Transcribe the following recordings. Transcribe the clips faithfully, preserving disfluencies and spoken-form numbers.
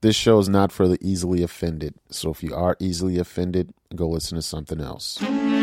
This show is not for the easily offended. So if you are easily offended, go listen to something else.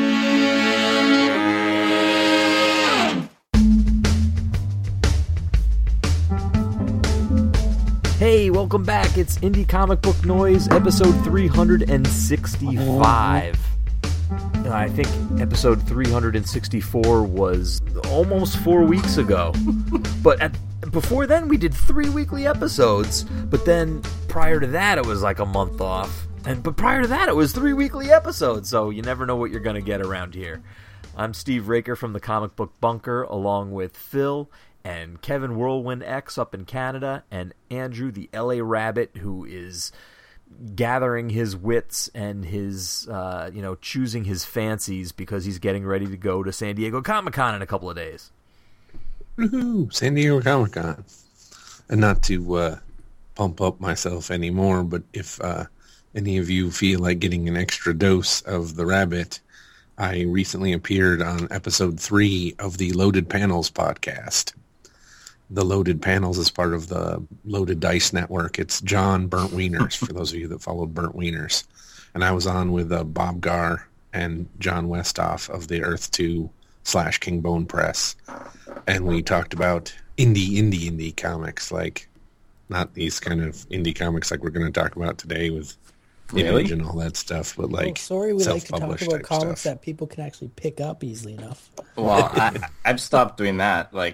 Hey, welcome back. It's Indie Comic Book Noise, episode three hundred sixty-five. Uh, I think episode three hundred sixty-four was almost four weeks ago. But at, before then, we did three weekly episodes. But then, prior to that, it was like a month off. And But prior to that, it was three weekly episodes. So you never know what you're going to get around here. I'm Steve Raker from the Comic Book Bunker, along with Phil and Kevin Whirlwind X up in Canada, and Andrew, the L A Rabbit, who is gathering his wits and his, uh, you know, choosing his fancies because he's getting ready to go to San Diego Comic-Con in a couple of days. Woohoo! San Diego Comic-Con. And not to uh, pump up myself anymore, but if uh, any of you feel like getting an extra dose of the rabbit, I recently appeared on episode three of the Loaded Panels podcast. The Loaded Panels is part of the Loaded Dice Network. It's John Burnt Wieners, for those of you that followed Burnt Wieners. And I was on with uh, Bob Garr and John Westhoff of the Earth two slash King Bone Press. And we talked about indie, indie, indie comics, like not these kind of indie comics like we're going to talk about today with Really? Image and all that stuff, but like oh, sorry, we like to talk about type comics stuff. that people can actually pick up easily enough. Well, I, I've stopped doing that. Like,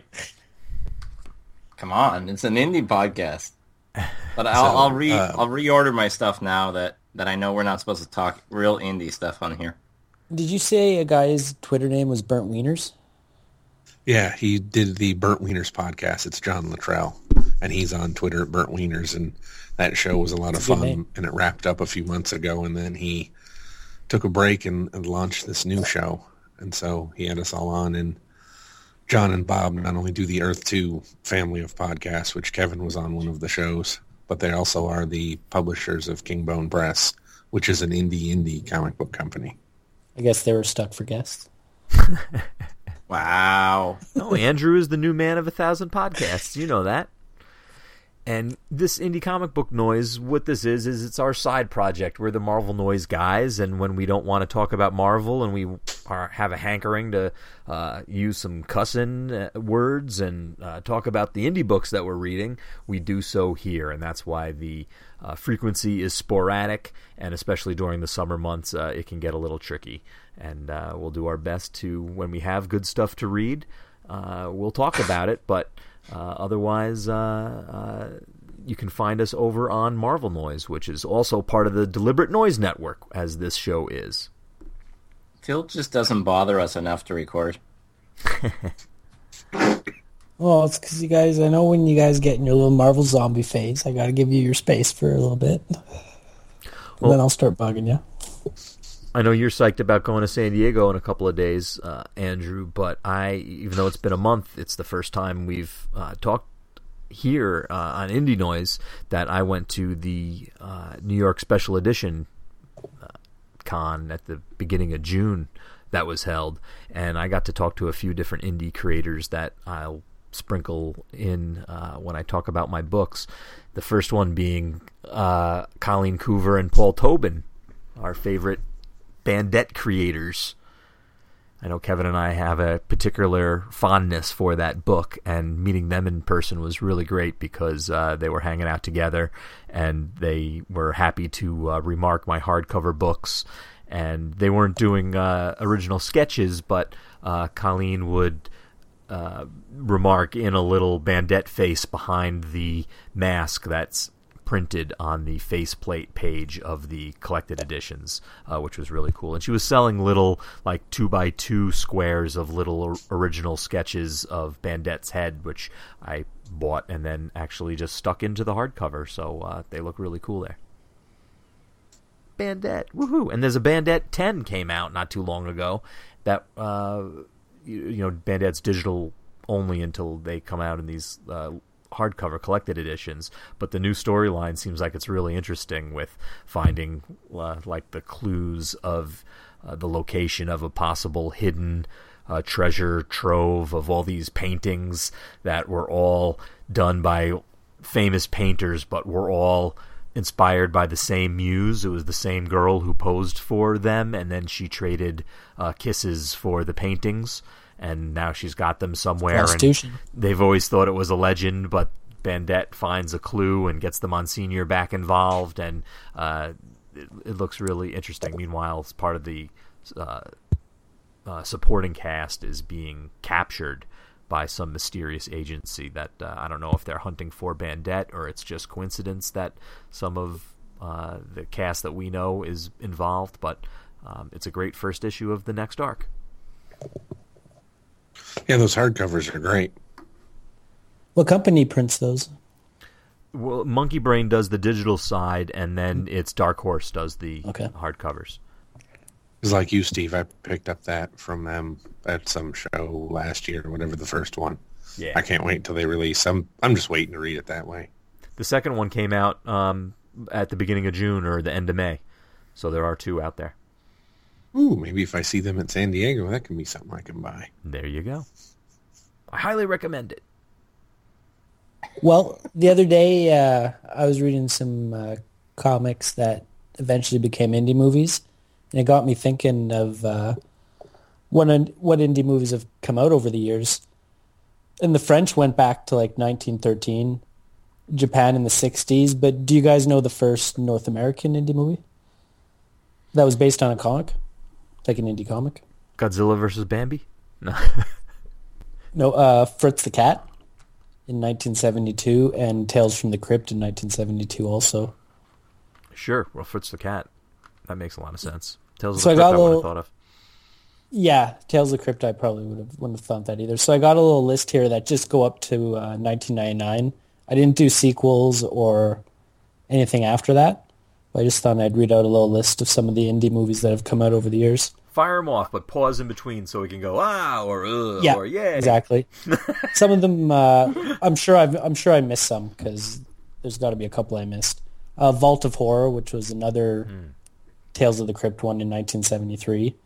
come on, it's an indie podcast. But I'll, So, I'll re uh, I'll reorder my stuff now that, that I know we're not supposed to talk real indie stuff on here. Did you say a guy's Twitter name was Burnt Wieners? Yeah, he did the Burnt Wieners podcast. It's John Luttrell, and he's on Twitter at Burnt Wieners, and that show was a lot of That's a good fun, name. and it wrapped up a few months ago, and then he took a break and, and launched this new show, and so he had us all on, and John and Bob not only do the Earth two family of podcasts, which Kevin was on one of the shows, but they also are the publishers of King Bone Press, which is an indie indie comic book company. I guess they were stuck for guests. Wow. No, Andrew is the new man of a thousand podcasts. You know that. And this Indie Comic Book Noise, what this is, is it's our side project. We're the Marvel Noise guys, and when we don't want to talk about Marvel and we are, have a hankering to uh, use some cussing uh, words and uh, talk about the indie books that we're reading, we do so here. And that's why the uh, frequency is sporadic, and especially during the summer months, uh, it can get a little tricky. And uh, we'll do our best to, when we have good stuff to read, uh, we'll talk about it, but Uh, otherwise, uh, uh, you can find us over on Marvel Noise, which is also part of the Deliberate Noise Network, as this show is. Phil just doesn't bother us enough to record. Well, it's because you guys, I know when you guys get in your little Marvel zombie phase, I got to give you your space for a little bit. And Well, then I'll start bugging you. I know you're psyched about going to San Diego in a couple of days, uh, Andrew, but I, even though it's been a month, it's the first time we've uh, talked here uh, on Indie Noise that I went to the uh, New York Special Edition uh, con at the beginning of June that was held, and I got to talk to a few different indie creators that I'll sprinkle in uh, when I talk about my books. The first one being uh, Colleen Coover and Paul Tobin, our favorite Bandette creators. I know Kevin and I have a particular fondness for that book, and meeting them in person was really great because uh, they were hanging out together and they were happy to uh, remark my hardcover books, and they weren't doing uh, original sketches, but uh, Colleen would uh, remark in a little Bandette face behind the mask that's printed on the faceplate page of the collected editions, uh, which was really cool. And she was selling little, like, two by two squares of little or- original sketches of Bandette's head, which I bought and then actually just stuck into the hardcover, so uh, they look really cool there. Bandette, woohoo! And there's a Bandette ten came out not too long ago that, uh, you, you know, Bandette's digital only until they come out in these uh, hardcover collected editions, but the new storyline seems like it's really interesting with finding uh, like the clues of uh, the location of a possible hidden uh, treasure trove of all these paintings that were all done by famous painters, but were all inspired by the same muse. It was the same girl who posed for them, and then she traded uh, kisses for the paintings, and now she's got them somewhere. Prostitution. And they've always thought it was a legend, but Bandette finds a clue and gets the Monsignor back involved, and uh, it, it looks really interesting. Meanwhile, it's part of the uh, uh, supporting cast is being captured by some mysterious agency that uh, I don't know if they're hunting for Bandette or it's just coincidence that some of uh, the cast that we know is involved, but um, it's a great first issue of the next arc. Yeah, those hardcovers are great. What company prints those? Well, Monkey Brain does the digital side, and then it's Dark Horse does the Okay. hardcovers. It's like you, Steve. I picked up that from them at some show last year, whatever the first one. Yeah. I can't wait until they release. I'm I'm just waiting to read it that way. The second one came out um, at the beginning of June or the end of May, so there are two out there. Ooh, maybe if I see them at San Diego, that can be something I can buy. There you go. I highly recommend it. Well, the other day uh, I was reading some uh, comics that eventually became indie movies, and it got me thinking of uh, what what indie movies have come out over the years. And the French went back to like nineteen thirteen, Japan in the sixties. But do you guys know the first North American indie movie that was based on a comic, like an indie comic? Godzilla versus Bambi? No. No, uh, Fritz the Cat in nineteen seventy-two, and Tales from the Crypt in nineteen seventy-two also. Sure. Well, Fritz the Cat. That makes a lot of sense. Tales of So the I Crypt got I a would have little- thought of. Yeah, Tales of the Crypt I probably would have wouldn't have thought that either. So I got a little list here that just go up to uh, nineteen ninety-nine. I didn't do sequels or anything after that. But I just thought I'd read out a little list of some of the indie movies that have come out over the years. Fire them off, but pause in between so we can go ah or ugh Yeah, or yeah. exactly. Some of them, uh, I'm sure I've, I'm sure I missed some because there's got to be a couple I missed. Uh, Vault of Horror, which was another Hmm. Tales of the Crypt one in nineteen seventy-three.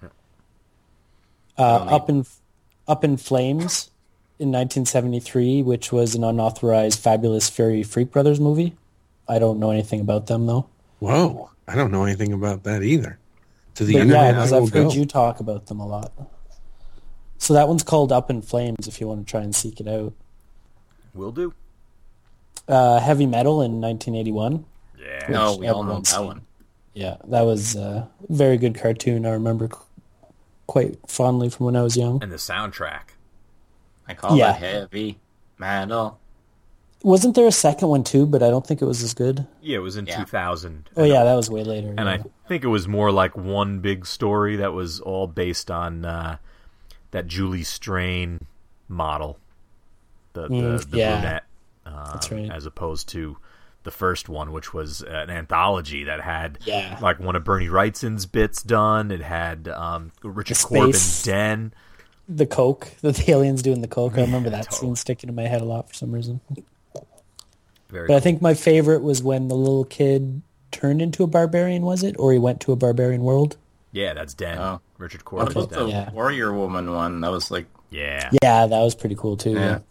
Uh, Up in Up in Flames in nineteen seventy-three, which was an unauthorized Fabulous Fairy Freak Brothers movie. I don't know anything about them though. Whoa, I don't know anything about that either. To the But internet, yeah, I because will I've heard go. you talk about them a lot. So that one's called Up in Flames if you want to try and seek it out. Will do. Uh, Heavy Metal in nineteen eighty-one. Yeah. No, we all know everyone's that seen. one. Yeah, that was a very good cartoon. I remember qu- quite fondly from when I was young. And the soundtrack. I call Yeah. it heavy metal. Wasn't there a second one too, but I don't think it was as good. Yeah, it was in Yeah. two thousand. Oh yeah, that was way later. And yeah. I think it was more like one big story that was all based on uh, that Julie Strain model, the the, Mm, the yeah. brunette, um, That's right. as opposed to the first one, which was an anthology that had Yeah. like one of Bernie Wrightson's bits done. It had um, Richard The Corbin's space- den. The Coke, the aliens doing the Coke. I remember that totally. scene sticking in my head a lot for some reason. Very But I cool. think my favorite was when the little kid turned into a barbarian, was it? Or he went to a barbarian world? Yeah, that's Den. Oh. Richard What Corbin's about Den. the Yeah. Warrior Woman one? That was like, Yeah. Yeah, that was pretty cool too. Yeah. Yeah.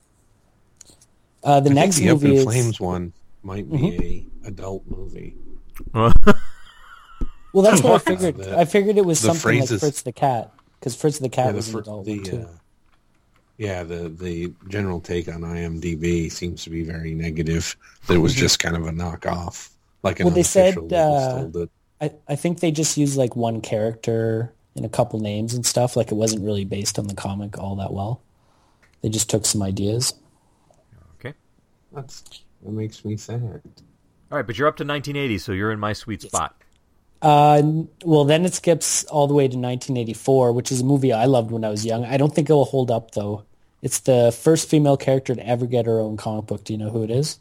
Uh, the I next think the Up movie in is Flames one might be a adult movie. well. That's what I figured. The- I figured it was the something phrases- like Fritz the Cat, because Fritz the Cat Yeah, the, was an fir- adult the one too. uh, yeah, the the general take on IMDb seems to be very negative. That it was just kind of a knockoff, like an Well, they said, unofficial that just uh, told it. I, I think they just used like one character and a couple names and stuff. Like it wasn't really based on the comic all that well. They just took some ideas. Okay. That's that makes me sad. All right, but you're up to nineteen eighty, so you're in my sweet spot. Uh, n- well, then it skips all the way to nineteen eighty-four, which is a movie I loved when I was young. I don't think it will hold up though. It's the first female character to ever get her own comic book. Do you know who it is?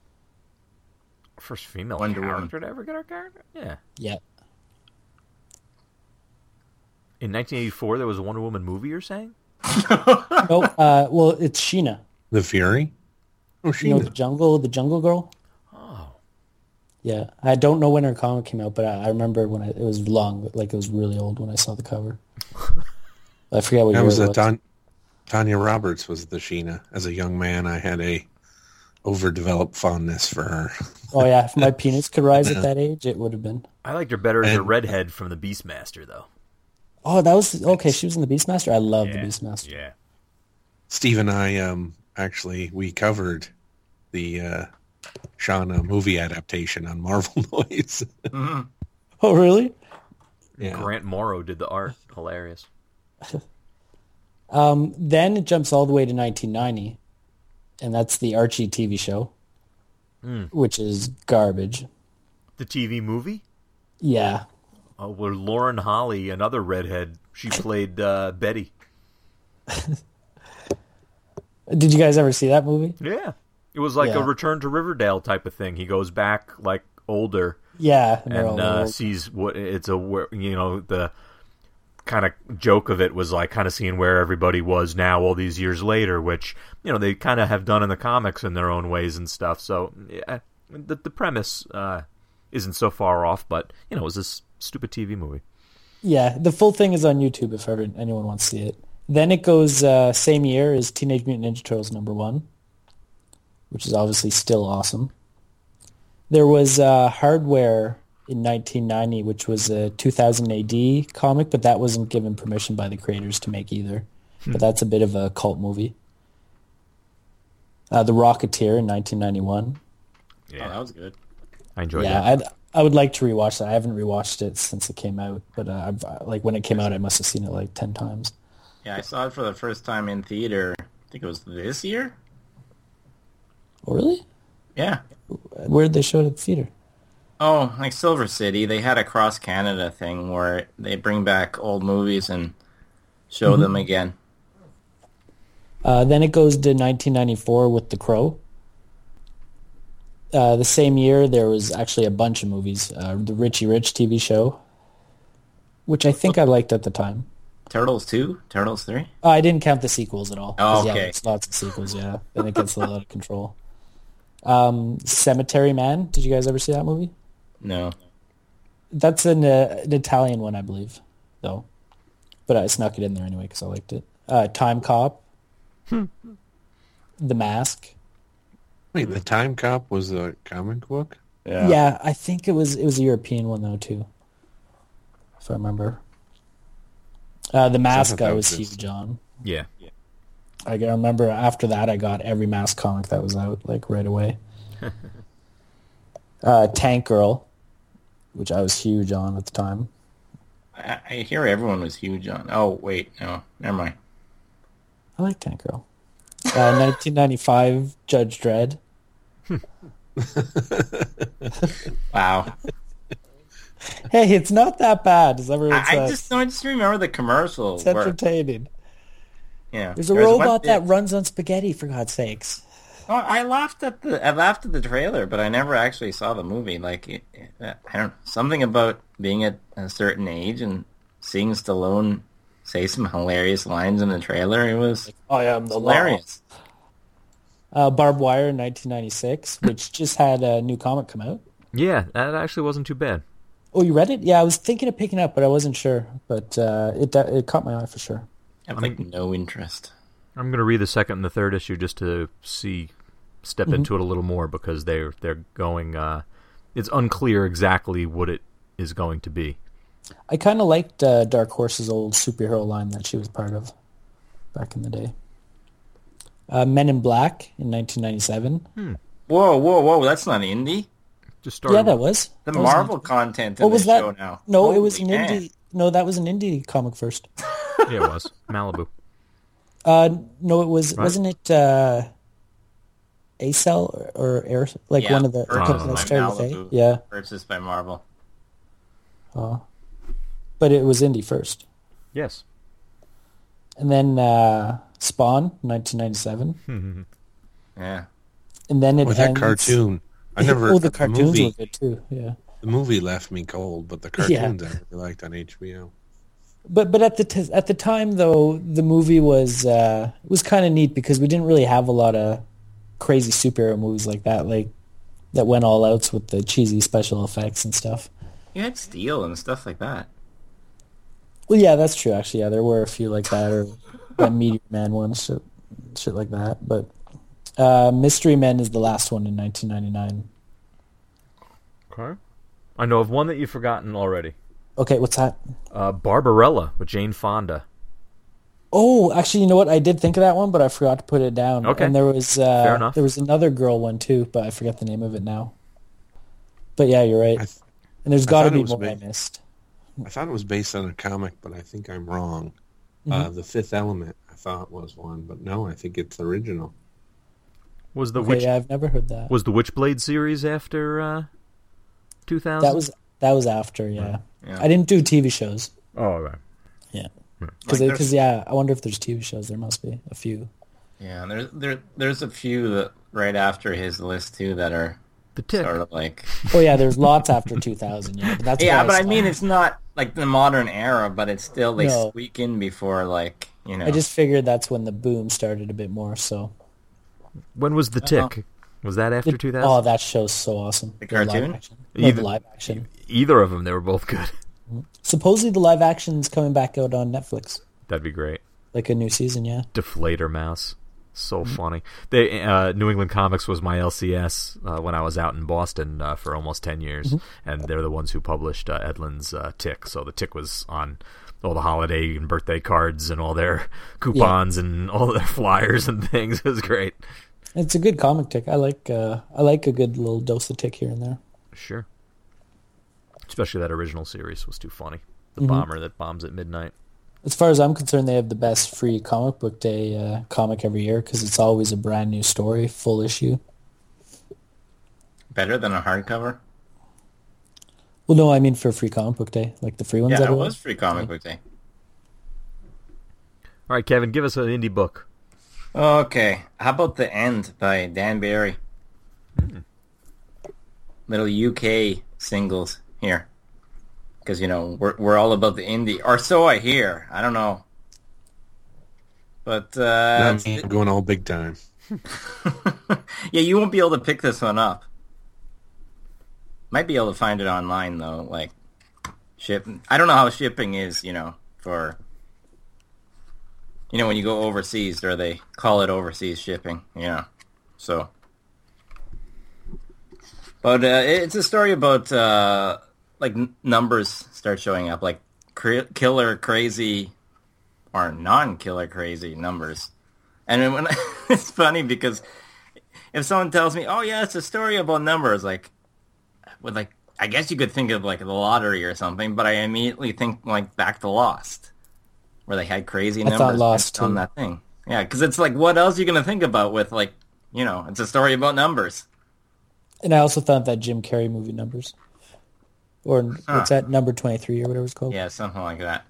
First female Wonder Woman. character to ever get her character? Yeah. Yeah. In nineteen eighty-four, there was a Wonder Woman movie, you're saying? No, uh, well, it's Sheena. The Fury. Oh, she. You know, the jungle, the jungle girl. Oh. Yeah, I don't know when her comic came out, but I, I remember when I, it was long, like it was really old when I saw the cover. I forget what That year was it a was. Tan- Tanya Roberts was the Sheena. As a young man, I had a overdeveloped fondness for her. Oh yeah, if my penis could rise at that age, it would have been. I liked her better as a And- redhead from the Beastmaster, though. Oh, that was okay. She was in the Beastmaster. I love the Beastmaster. Yeah. Steve and I, um, actually, we covered the uh, Shauna movie adaptation on Marvel Noise. Oh really? Yeah. Grant Morrow did the art. Hilarious. Um, then it jumps all the way to nineteen ninety, and that's the Archie T V show, which is garbage. The T V movie? Yeah. Uh, where Lauren Holly, another redhead, she played uh, Betty. Did you guys ever see that movie? Yeah. It was like Yeah. a Return to Riverdale type of thing. He goes back, like, older Yeah. they're and all uh, old. sees what it's a, where- you know, the kind of joke of it was like kind of seeing where everybody was now all these years later, which, you know, they kind of have done in the comics in their own ways and stuff. So yeah, the, the premise uh, isn't so far off, but, you know, it was this stupid T V movie. Yeah, the full thing is on YouTube if ever anyone wants to see it. Then it goes uh, same year as Teenage Mutant Ninja Turtles number one, which is obviously still awesome. There was uh, Hardware in nineteen ninety, which was a two thousand A D comic, but that wasn't given permission by the creators to make either. But that's a bit of a cult movie. Uh, the Rocketeer in nineteen ninety-one. Oh, that was good. I enjoyed Yeah, that. I'd, I would like to rewatch that. I haven't rewatched it since it came out, but uh, I've, like when it came out, I must have seen it like ten times. Yeah, I saw it for the first time in theater. I think it was this year. Oh, really? Yeah. Where did they show it at the theater? Oh, like Silver City, they had a cross Canada thing where they bring back old movies and show them again. Uh, then it goes to nineteen ninety-four with The Crow. Uh, the same year, there was actually a bunch of movies. Uh, the Richie Rich T V show, which I think I liked at the time. Turtles two? Turtles three? Uh, I didn't count the sequels at all. 'cause, Oh, okay. Yeah, there's lots of sequels, yeah. Then it gets a lot of control. Um, Cemetery Man. Did you guys ever see that movie? No. That's an, uh, an Italian one, I believe, though. But I snuck it in there anyway because I liked it. Uh, Time Cop. The Mask. Wait, The Time Cop was a comic book? Yeah. I think it was it was a European one though too, if I remember. Uh, the Mask that I was was this- huge on. Yeah. I g- I remember after that I got every Mask comic that was out like right away. uh, Tank Girl, which I was huge on at the time. I, I hear everyone was huge on. Oh, wait, no. Never mind. I like Tank Girl. Uh, nineteen ninety-five Judge Dredd. Wow. Hey, it's not that bad as everyone I, I says. just I just remember the commercial. It's Where, entertaining. yeah. There's a There was one robot that bit- runs on spaghetti, for God's sakes. Oh, I laughed at the I laughed at the trailer, but I never actually saw the movie. Like, it, it, I don't know, something about being at a certain age and seeing Stallone say some hilarious lines in the trailer. It was I am the hilarious. Uh, Barbed Wire in nineteen ninety-six, which just had a new comic come out. Yeah, that actually wasn't too bad. Oh, you read it? Yeah, I was thinking of picking it up, but I wasn't sure. But uh, it it caught my eye for sure. I have like no interest. I'm going to read the second and the third issue just to see, step into it a little more because they're they're going. Uh, it's unclear exactly what it is going to be. I kind of liked uh, Dark Horse's old superhero line that she was part of back in the day. Uh, Men in Black in nineteen ninety-seven. Whoa, whoa, whoa! That's not indie. Just started. Yeah, that was. The That was Marvel an- content in What was this that? show now. No, it Holy was an man. indie. No, that was an indie comic first. Yeah, it was Malibu. Uh, no, it was. Right. Wasn't it uh, Acel or, or Air? Like Yeah, one of the purchased companies that by started with A. Malibu. Yeah, Purchased by Marvel. but it was indie first, Yes. and then uh, Spawn, nineteen ninety-seven, Yeah. and then it Or that ends- cartoon. I never. oh, the cartoons movie, were good too. Yeah, The movie left me cold, but the Yeah. cartoons I really liked on H B O. but but at the t- at the time though, the movie was uh, was kind of neat because we didn't really have a lot of crazy superhero movies like that, like that went all outs with the cheesy special effects and stuff. You had Steel and stuff like that. Well, yeah, that's true. Actually, yeah, there were a few like that, or that Meteor Man one, shit, shit like that. But Uh, Mystery Men is the last one in nineteen ninety-nine. Okay. I know of one that you've forgotten already. Okay, what's that? Uh, Barbarella with Jane Fonda. Oh, actually, you know what? I did think of that one, but I forgot to put it down. Okay. And there was uh, Fair enough. there was another girl one too, but I forget the name of it now. But yeah, you're right. I th- and there's I got to thought it be was more ba- I missed. I thought it was based on a comic, but I think I'm wrong. Mm-hmm. Uh, the Fifth Element, I thought was one, but no, I think it's original. Was the Okay, Witch yeah, I've never heard that. was the Witchblade series after uh, two thousand? That was that was after, yeah. Yeah. I didn't do T V shows. Oh, right. Yeah. Like, Because, there's- yeah, I wonder if there's T V shows. There must be a few. Yeah, and there's there there's a few that right after his list too that are The Tick. sort of like Oh, yeah, there's lots after two thousand, yeah. But that's yeah, where but I stopped. mean it's not like the modern era, but it's still they No. squeak in before like you know. I just figured that's when the boom started a bit more, so. When was The Tick? Was that after two Oh, thousand? that show's so awesome. The live cartoon? action. No, Either- the live action. Either of them, they were both good. Supposedly the live action's coming back out on Netflix. That'd be great. Like a new season, yeah. Deflator Mouse. So funny. They uh, New England Comics was my L C S uh, when I was out in Boston uh, for almost ten years, and they're the ones who published uh, Edlund's uh, Tick. So the Tick was on all the holiday and birthday cards and all their coupons and all their flyers and things. It was great. It's a good comic Tick. I like uh, I like a good little dose of Tick here and there. Sure. Especially that original series was too funny. The bomber that bombs at midnight. As far as I'm concerned, they have the best free comic book day uh, comic every year because it's always a brand new story, full issue. better than a hardcover. Well, no, I mean for free comic book day, like the free ones. Yeah, it everywhere. was free comic book day. All right, Kevin, give us an indie book. Okay, how about The End by Dan Barry? Little U K singles here, because you know we're we're all about the indie, or so I hear. I don't know, but uh, Not me, I'm going all big time. yeah, you won't be able to pick this one up. Might be able to find it online though, like ship. I don't know how shipping is, you know, for you know when you go overseas, or they call it overseas shipping. Yeah, so. But uh, it's a story about uh, like n- numbers start showing up, like cr- killer crazy or non-killer crazy numbers. And when it's funny because if someone tells me, "Oh yeah, it's a story about numbers," like with like I guess you could think of like the lottery or something, but I immediately think like back to Lost, where they had crazy I thought numbers Lost, on too. that thing. Yeah, because it's like, what else are you gonna think about with like you know, it's a story about numbers. And I also thought that Jim Carrey movie Numbers, or what's that, Number twenty-three or whatever it's called. Yeah, something like that.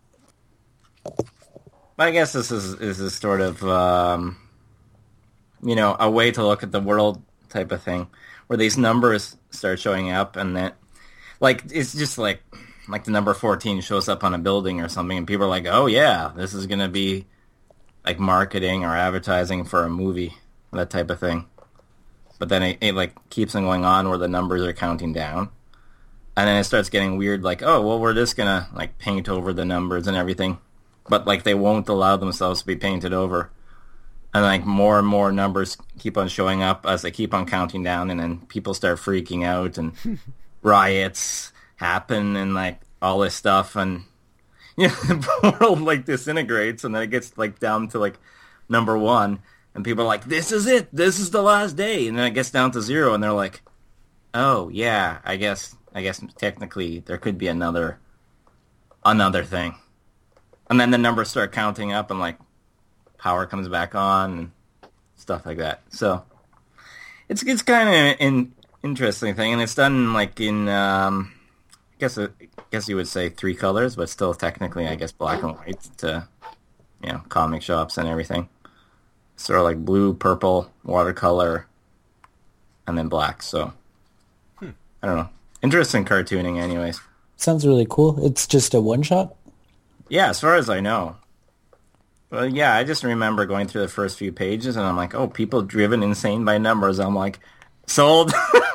But I guess this is is a sort of um, you know a way to look at the world type of thing, where these numbers start showing up, and then like it's just like like the number fourteen shows up on a building or something, and people are like, oh yeah, this is gonna be like marketing or advertising for a movie, that type of thing. But then it, it like keeps on going on where the numbers are counting down. And then it starts getting weird, like, oh, well, we're just going to, like, paint over the numbers and everything. But, like, they won't allow themselves to be painted over. And, like, more and more numbers keep on showing up as they keep on counting down. And then people start freaking out and riots happen and, like, all this stuff. And, you know, the world, like, disintegrates. And then it gets, like, down to, like, number one. And people are like, this is it. This is the last day. And then it gets down to zero. And they're like, oh, yeah, I guess I guess technically there could be another another thing. And then the numbers start counting up and, like, power comes back on and stuff like that. So it's it's kind of an interesting thing. And it's done, like, in, um, I guess, I guess you would say three colors, but still technically, I guess, black and white to, you know, comic shops and everything. Sort of like blue, purple, watercolor, and then black. So, hmm. I don't know. Interesting cartooning anyways. Sounds really cool. It's just a one-shot? Yeah, as far as I know. Well, yeah, I just remember going through the first few pages, and I'm like, oh, people driven insane by numbers. I'm like, sold.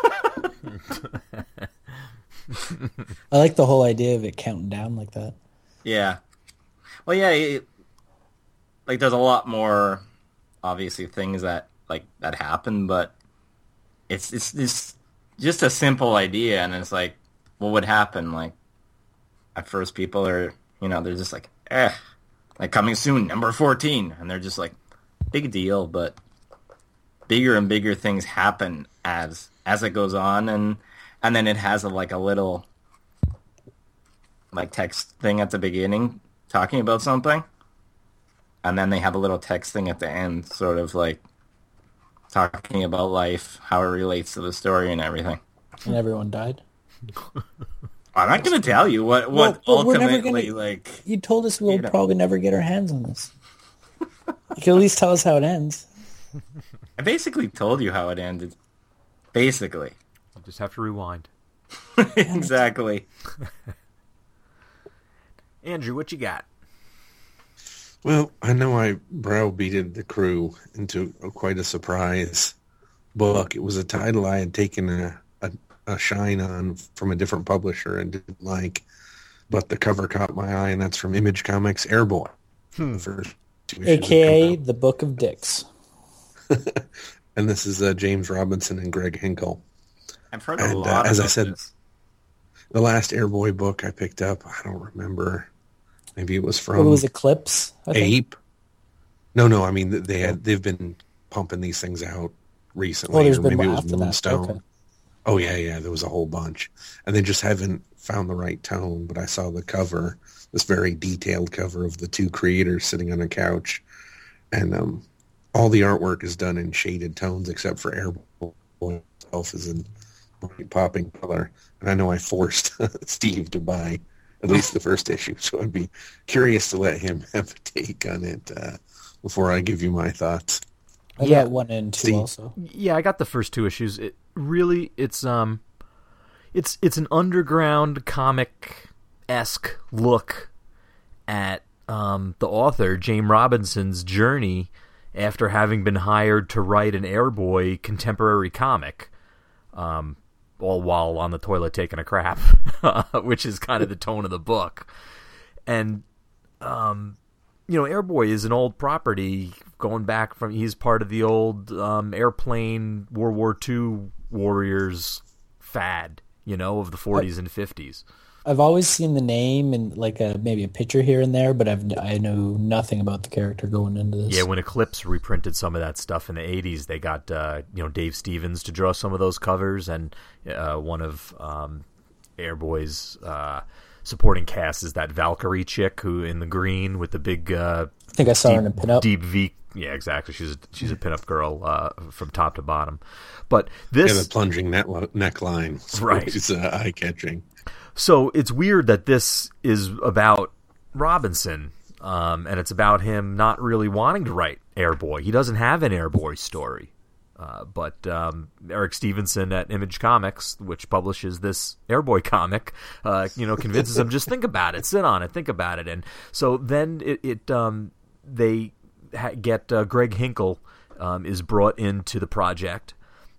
I like the whole idea of it counting down like that. Yeah. Well, yeah, it, like there's a lot more, obviously, things that like that happened, but it's it's it's just a simple idea, and it's like, what would happen? Like, at first, people are, you know, they're just like, eh, like coming soon, number fourteen, and they're just like, big deal, but bigger and bigger things happen as as it goes on, and and then it has a, like a little like text thing at the beginning talking about something, and then they have a little text thing at the end, sort of like talking about life, how it relates to the story and everything. And everyone died. I'm not going to tell you what what Well, but we're never ultimately gonna- like. You told us we'll You know. probably never get our hands on this. You can at least tell us how it ends. I basically told you how it ended. Basically, You just have to rewind. exactly. Andrew, what you got? Well, I know I browbeated the crew into a, quite a surprise book. It was a title I had taken a, a, a shine on from a different publisher and didn't like, but the cover caught my eye, and that's from Image Comics, Airboy. Hmm. The first two A issues K A have come the Book of Dicks. out. And this is uh, James Robinson and Greg Hinkle. I've heard a And, uh, lot as I about said, this. The last Airboy book I picked up, I don't remember. Maybe it was from What was Eclipse? I think? Ape. No, no, I mean they had they've been pumping these things out recently. Oh, there's or been maybe more it was after that. Moonstone. Okay. Oh yeah, yeah, there was a whole bunch, and they just haven't found the right tone. But I saw the cover, this very detailed cover of the two creators sitting on a couch, and um, all the artwork is done in shaded tones except for Airboy itself is in bright popping color. And I know I forced Steve to buy at least the first issue, so I'd be curious to let him have a take on it uh, before I give you my thoughts. I Yeah. got one and two See. also. Yeah, I got the first two issues. It really, it's um, it's it's an underground comic esque look at um the author James Robinson's journey after having been hired to write an Airboy contemporary comic, um, all while on the toilet taking a crap, which is kind of the tone of the book, and um. You know, Airboy is an old property going back from, he's part of the old um, airplane World War Two warriors fad, you know, of the forties and fifties. I've always seen the name and like a maybe a picture here and there, but I've I know nothing about the character going into this. Yeah, when Eclipse reprinted some of that stuff in the eighties, they got, uh, you know, Dave Stevens to draw some of those covers, and uh, one of um, Airboy's uh, supporting cast is that Valkyrie chick who in the green with the big uh, I think I saw deep, her in a pinup. deep V. Yeah, exactly. She's a, she's a pinup girl uh, from top to bottom. But this, Yeah, the plunging net neckline, so Right. It's uh, eye catching. so it's weird that this is about Robinson, um, and it's about him not really wanting to write Airboy. He doesn't have an Airboy story. Uh, but um, Eric Stevenson at Image Comics, which publishes this Airboy comic, uh, you know, convinces him, just think about it, sit on it, think about it. And so then it, it um, they ha- get uh, Greg Hinkle um, is brought into the project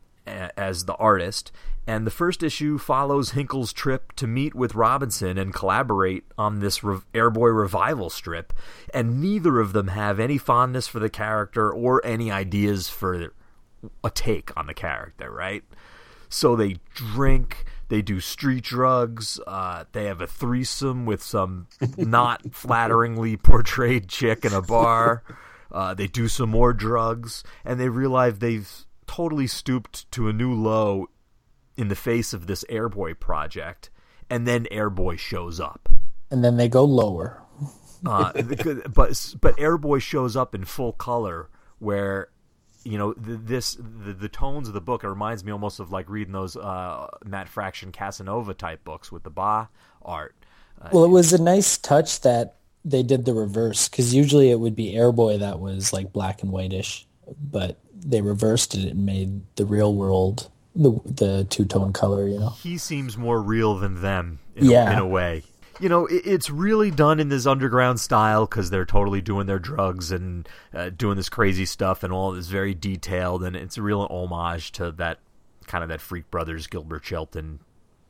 a- as the artist. And the first issue follows Hinkle's trip to meet with Robinson and collaborate on this re- Airboy revival strip. And neither of them have any fondness for the character or any ideas for a take on the character, right? So they drink, they do street drugs, uh, they have a threesome with some not flatteringly portrayed chick in a bar, uh, they do some more drugs, and they realize they've totally stooped to a new low in the face of this Airboy project, and then Airboy shows up. And then they go lower. Uh, but but Airboy shows up in full color, where you know the, this the, the tones of the book. It reminds me almost of like reading those uh, Matt Fraction Casanova type books with the Ba art. Uh, Well, it was a nice touch that they did the reverse, because usually it would be Airboy that was like black and whitish, but they reversed it and made the real world the the two tone color. You know, he seems more real than them in, Yeah. a, in a way. You know, it, it's really done in this underground style because they're totally doing their drugs and uh, doing this crazy stuff, and all is very detailed, and it's a real homage to that kind of that Freak Brothers, Gilbert Shelton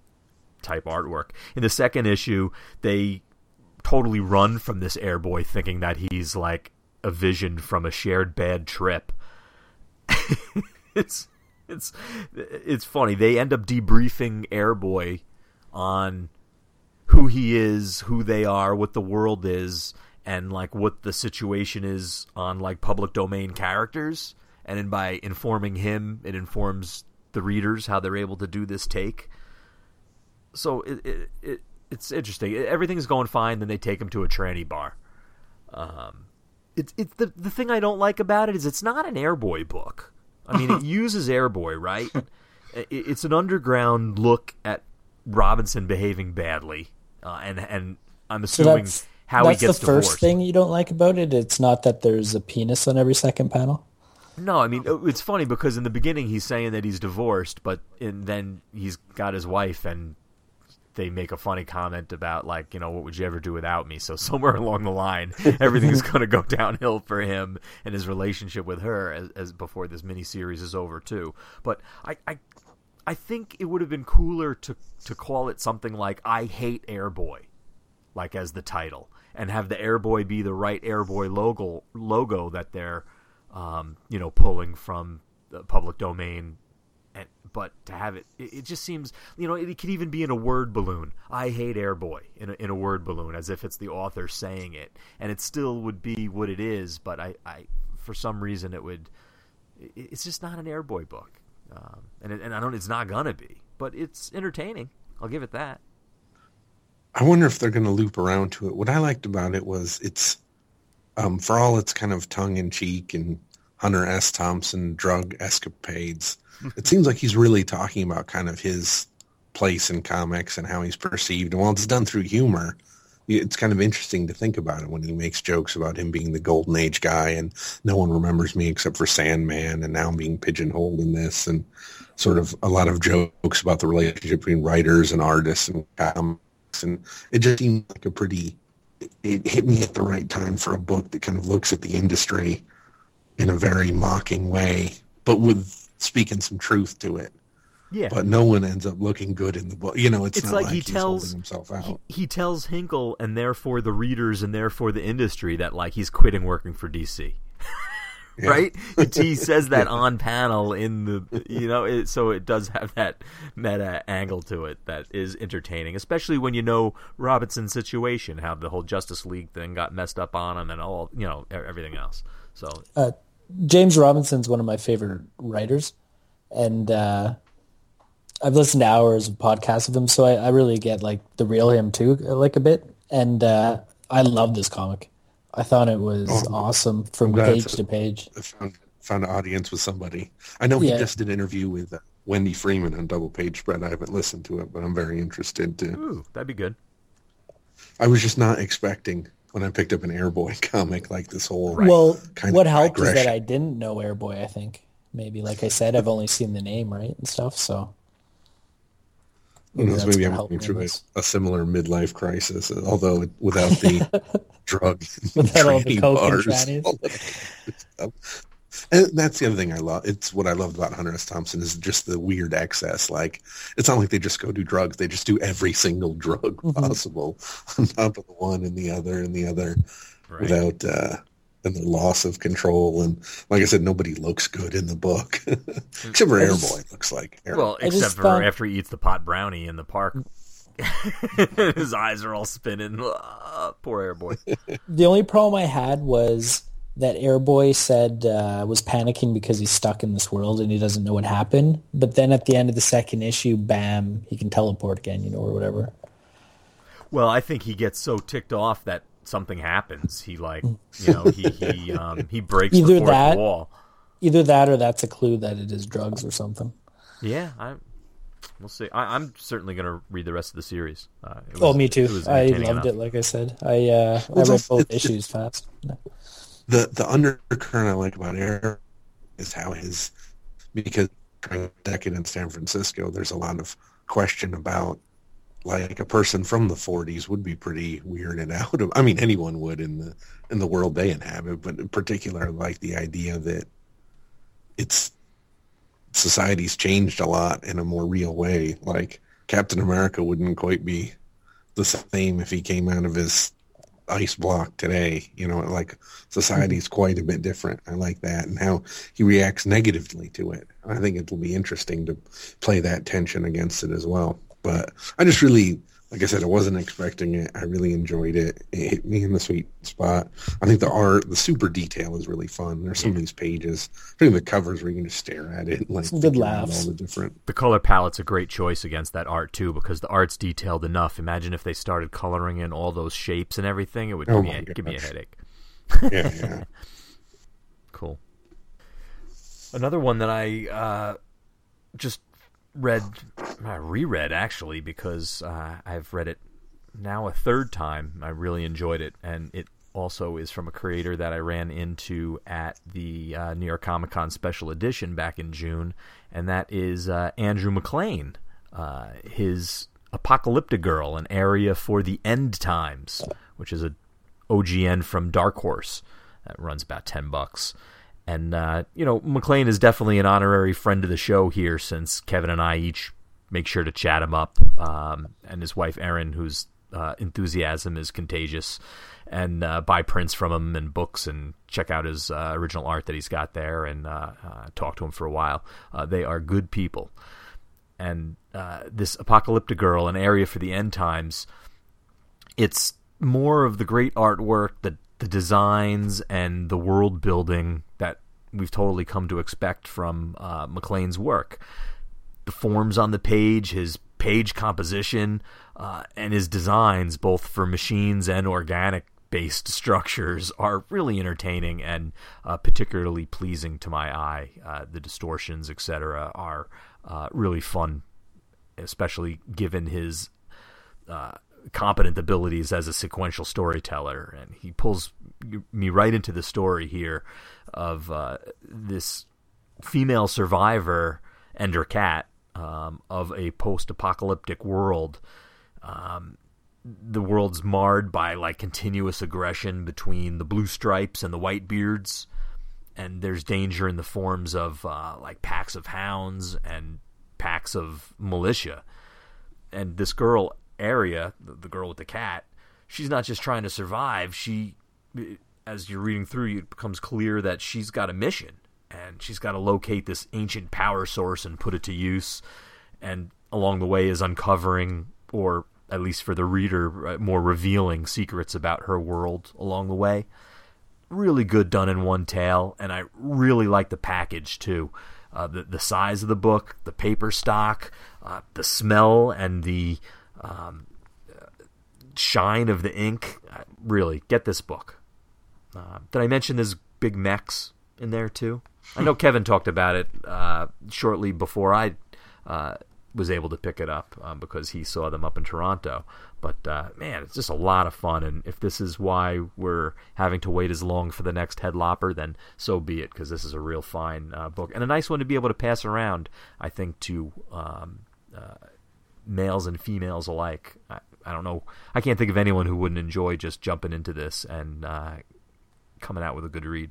type artwork. In the second issue, they totally run from this Airboy, thinking that he's like a vision from a shared bad trip. it's it's it's funny. They end up debriefing Airboy on who he is, who they are, what the world is, and like what the situation is on like public domain characters. And then by informing him, it informs the readers how they're able to do this take. So it, it, it it's interesting. Everything's going fine. Then they take him to a tranny bar. Um, it's it's the the thing I don't like about it is it's not an Airboy book. I mean, it uses Airboy, right? It, it's an underground look at Robinson behaving badly, uh, and and I'm assuming so how he gets That's the divorced. first thing you don't like about it? It's not that there's a penis on every second panel? No, I mean, it's funny because in the beginning he's saying that he's divorced, but in, then he's got his wife, and they make a funny comment about, like, you know, what would you ever do without me? So somewhere along the line, everything's going to go downhill for him and his relationship with her as, as before this miniseries is over, too. But I, I, I think it would have been cooler to, to call it something like I Hate Airboy, like as the title, and have the Airboy be the right Airboy logo, logo that they're Um, you know, pulling from the public domain, and but to have it, it, it just seems, you know, it, it could even be in a word balloon. I hate Airboy in a, in a word balloon, as if it's the author saying it, and it still would be what it is. But I, I for some reason, it would. It, it's just not an Airboy book, um, and it, and I don't. It's not gonna be, but it's entertaining. I'll give it that. I wonder if they're going to loop around to it. What I liked about it was it's. Um, for all its kind of tongue-in-cheek and Hunter S. Thompson drug escapades, it seems like he's really talking about kind of his place in comics and how he's perceived. And while it's done through humor, it's kind of interesting to think about it when he makes jokes about him being the Golden Age guy and no one remembers me except for Sandman, and now I'm being pigeonholed in this, and sort of a lot of jokes about the relationship between writers and artists and comics. And it just seemed like a pretty... It hit me at the right time for a book that kind of looks at the industry in a very mocking way, but with speaking some truth to it. Yeah. But no one ends up looking good in the book. You know, it's, it's not like, like he he's tells holding himself out. He, he tells Hinkle, and therefore the readers, and therefore the industry, that like he's quitting working for D C. Yeah. Right? He says that yeah. on panel in the, you know, it, so it does have that meta angle to it that is entertaining, especially when you know Robinson's situation, how the whole Justice League thing got messed up on him and all, you know, everything else. So uh, James Robinson's one of my favorite writers, and uh, I've listened to hours of podcasts of him, so I, I really get like the real him too, like a bit, and uh, I love this comic. I thought it was oh, awesome from page to page. I found, found an audience with somebody. I know he yeah. just did an interview with uh, Wendy Freeman on Double Page Spread. I haven't listened to it, but I'm very interested to. Ooh, that'd be good. I was just not expecting when I picked up an Airboy comic like this whole. Right. Well, kind what of helped digression. is that I didn't know Airboy. I think maybe, like I said, I've only seen the name, right, and stuff. So. Who knows, maybe I'm going through a, a similar midlife crisis, although without the drug without all the coke bars. And and that's the other thing I love. It's what I loved about Hunter S. Thompson is just the weird excess. Like, it's not like they just go do drugs. They just do every single drug mm-hmm. possible on top of the one and the other and the other right. without... Uh, and the loss of control, and like I said, nobody looks good in the book, except for Airboy. Looks like Airboy. Well, except for found... after he eats the pot brownie in the park, his eyes are all spinning. Uh, poor Airboy. The only problem I had was that Airboy said uh, was panicking because he's stuck in this world and he doesn't know what happened. But then at the end of the second issue, bam, he can teleport again, you know, or whatever. Well, I think he gets so ticked off that something happens. He like, you know, he he um, he breaks either the fourth that, wall. Either that, or that's a clue that it is drugs or something. Yeah, I we'll see. I, I'm certainly going to read the rest of the series. Uh, it was, oh, me too. I loved enough. it. Like I said, I uh, well, I read both it, issues it, fast. The the undercurrent I like about Air is how his because during a decade in San Francisco, there's a lot of question about. Like a person from the forties would be pretty weirded out. I mean, anyone would in the in the world they inhabit, but in particular, like the idea that it's society's changed a lot in a more real way. Like Captain America wouldn't quite be the same if he came out of his ice block today. You know, like society's quite a bit different. I like that, and how he reacts negatively to it. I think it will be interesting to play that tension against it as well. But I just really, like I said, I wasn't expecting it. I really enjoyed it. It hit me in the sweet spot. I think the art, the super detail is really fun. There's some of these pages, I think the covers where you can just stare at it and like some good figure out laughs. all the different. The color palette's a great choice against that art too, because the art's detailed enough. Imagine if they started coloring in all those shapes and everything; it would give, Oh me, my a, give me a gosh. headache. Yeah, yeah. Cool. Another one that I uh, just read, I reread actually, because uh, I've read it now a third time. I really enjoyed it, and it also is from a creator that I ran into at the uh, New York Comic Con Special Edition back in June, and that is uh, Andrew MacLean. Uh, his Apocalyptic Girl, an area for the end times, which is a O G N from Dark Horse that runs about ten bucks. And, uh, you know, McLean is definitely an honorary friend of the show here, since Kevin and I each make sure to chat him up, um, and his wife Erin, whose uh, enthusiasm is contagious, and uh, buy prints from him and books and check out his uh, original art that he's got there, and uh, uh, talk to him for a while. Uh, they are good people. And uh, this Apocalyptic Girl, an area for the end times, it's more of the great artwork, the the designs, and the world building that we've totally come to expect from uh, McLean's work. The forms on the page, his page composition, uh, and his designs, both for machines and organic-based structures, are really entertaining and uh, particularly pleasing to my eye. Uh, the distortions, et cetera, are uh, really fun, especially given his uh, competent abilities as a sequential storyteller. And he pulls me right into the story here of uh, this female survivor and her cat um, of a post-apocalyptic world. Um, the world's marred by like continuous aggression between the Blue Stripes and the Whitebeards, and there's danger in the forms of uh, like packs of hounds and packs of militia. And this girl, Area, the girl with the cat, she's not just trying to survive. She, as you're reading through, it becomes clear that she's got a mission, and she's got to locate this ancient power source and put it to use, and along the way is uncovering, or at least for the reader, more revealing secrets about her world along the way. Really good done in one tale, and I really like the package too. Uh, the, the size of the book, the paper stock, uh, the smell, and the Um, shine of the ink. Uh, really, get this book. Uh, did I mention there's big mechs in there too? I know Kevin talked about it uh, shortly before I uh, was able to pick it up um, because he saw them up in Toronto. But uh, man, it's just a lot of fun. And if this is why we're having to wait as long for the next Headlopper, then so be it, because this is a real fine uh, book and a nice one to be able to pass around, I think, to um, uh, males and females alike. I, I don't know. I can't think of anyone who wouldn't enjoy just jumping into this and uh, coming out with a good read.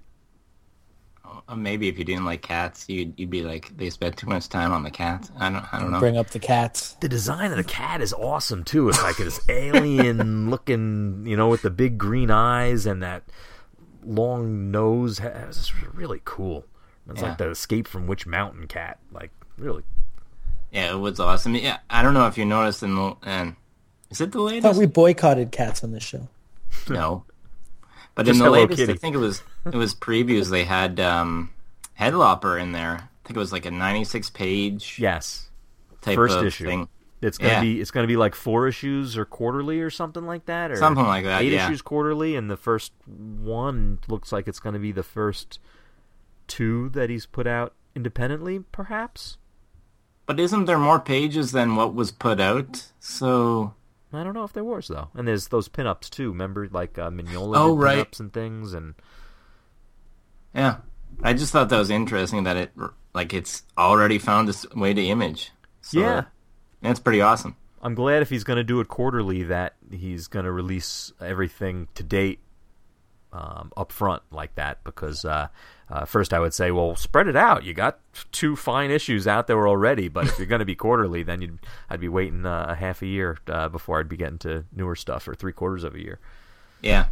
Uh, Maybe if you didn't like cats, you'd, you'd be like, they spent too much time on the cat. I don't, I don't know. Bring up the cats. The design of the cat is awesome too. It's like this alien looking, you know, with the big green eyes and that long nose. It's just really cool. It's Yeah. like the Escape from Witch Mountain cat. Like really. Yeah, it was awesome. Yeah, I don't know if you noticed in the, and is it the I latest? thought we boycotted cats on this show. No. But Just in the Hello latest, Kitty. I think it was it was previews. They had um, Headlopper in there. I think it was like a ninety-six page Yes. type First of issue. thing. It's gonna Yeah. be it's gonna be like four issues or quarterly or something like that, or Something like that, Eight yeah. issues quarterly, and the first one looks like it's gonna be the first two that he's put out independently, perhaps. But isn't there more pages than what was put out? So I don't know if there was though. And there's those pinups too. Remember, like uh, Mignola Oh, did right. pinups and things, and yeah, I just thought that was interesting that it like it's already found its way to Image. So, yeah. that's pretty awesome. I'm glad if he's going to do it quarterly that he's going to release everything to date um, up front like that, because uh, uh, first I would say, well, spread it out. You got two fine issues out there already, but if you're going to be quarterly, then you'd, I'd be waiting uh, a half a year uh, before I'd be getting to newer stuff, or three quarters of a year. Yeah.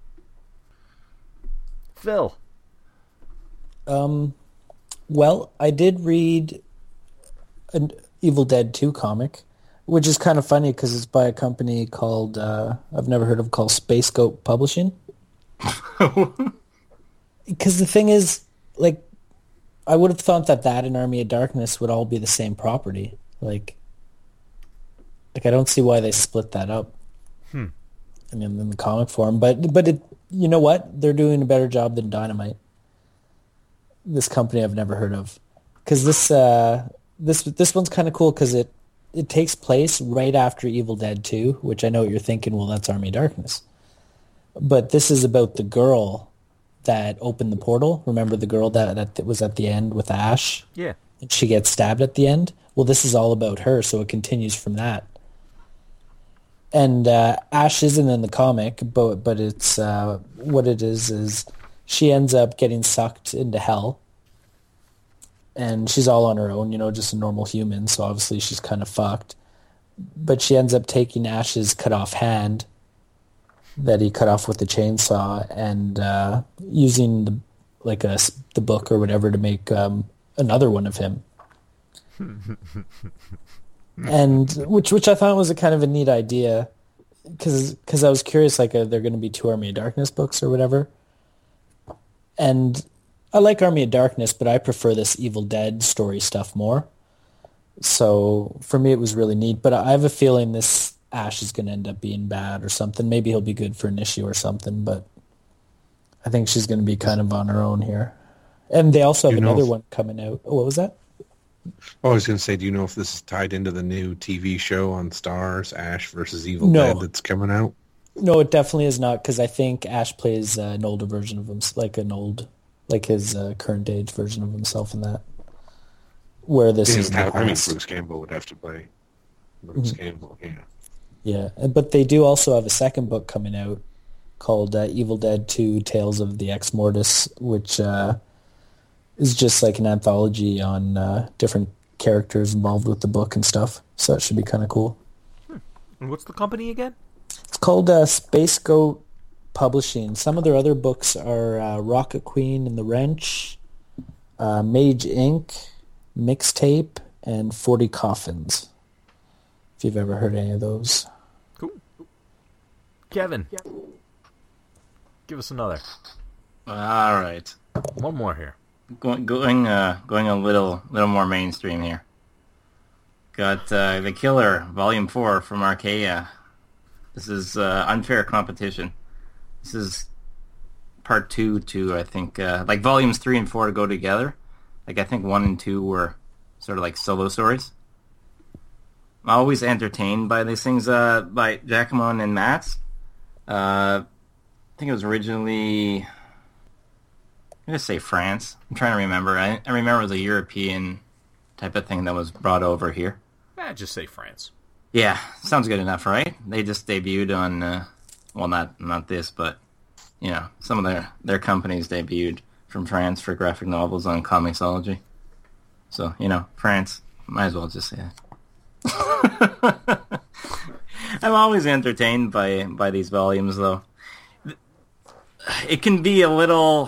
Phil. Um, well, I did read an Evil Dead two comic, which is kind of funny because it's by a company called, uh, I've never heard of, called Space Goat Publishing. Because the thing is, like, I would have thought that that and Army of Darkness would all be the same property. Like, like I don't see why they split that up. Hmm. I mean, in the comic form, but but it, you know what? They're doing a better job than Dynamite. This company I've never heard of, because this uh, this this one's kind of cool because it it takes place right after Evil Dead two, which I know what you're thinking. Well, that's Army of Darkness, but this is about the girl that opened the portal. Remember the girl that that was at the end with Ash? Yeah. And she gets stabbed at the end. Well, this is all about her, so it continues from that. And uh, Ash isn't in the comic, but but it's uh, what it is is she ends up getting sucked into hell, and she's all on her own, you know, just a normal human. So obviously she's kind of fucked. But she ends up taking Ash's cut off hand that he cut off with the chainsaw, and uh, using the like a the book or whatever to make um, another one of him. And which which I thought was a kind of a neat idea, because because I was curious, like, are there going to be two Army of Darkness books or whatever? And I like Army of Darkness, but I prefer this Evil Dead story stuff more. So for me, it was really neat. But I have a feeling this Ash is going to end up being bad or something. Maybe he'll be good for an issue or something, but I think she's going to be kind of on her own here. And they also have You know another if- one coming out. Oh, what was that? Oh, I was going to say, do you know if this is tied into the new T V show on Stars, Ash versus Evil No. Dead, that's coming out? No, it definitely is not, because I think Ash plays uh, an older version of him, like an old, like his uh, current age version of himself in that. Where this is Yeah, the I mean, past. Bruce Campbell would have to play Bruce Campbell, yeah. Yeah, but they do also have a second book coming out called uh, Evil Dead two: Tales of the Ex Mortis, which uh, is just like an anthology on uh, different characters involved with the book and stuff. So that should be kind of cool. And what's the company again? It's called uh, Space Goat Publishing. Some of their other books are uh, Rocket Queen and the Wrench, uh, Mage Incorporated, Mixtape, and forty Coffins. If you've ever heard any of those. Cool. Kevin. Give us another. All right. One more here. Going going uh going a little little more mainstream here. Got uh, The Killer, Volume Four from Archaea. This is uh, Unfair Competition. This is part two to, I think, uh, like volumes three and four go together. Like I think one and two were sort of like solo stories. I'm always entertained by these things uh, by Jacqueline and Matz. Uh, I think it was originally, I'm going to say France. I'm trying to remember. I, I remember it was a European type of thing that was brought over here. Eh, just say France. Yeah, sounds good enough, right? They just debuted on, uh, well, not not this, but, you know, some of their, their companies debuted from France for graphic novels on Comixology. So, you know, France, might as well just say that. I'm always entertained by, by these volumes, though. It can be a little,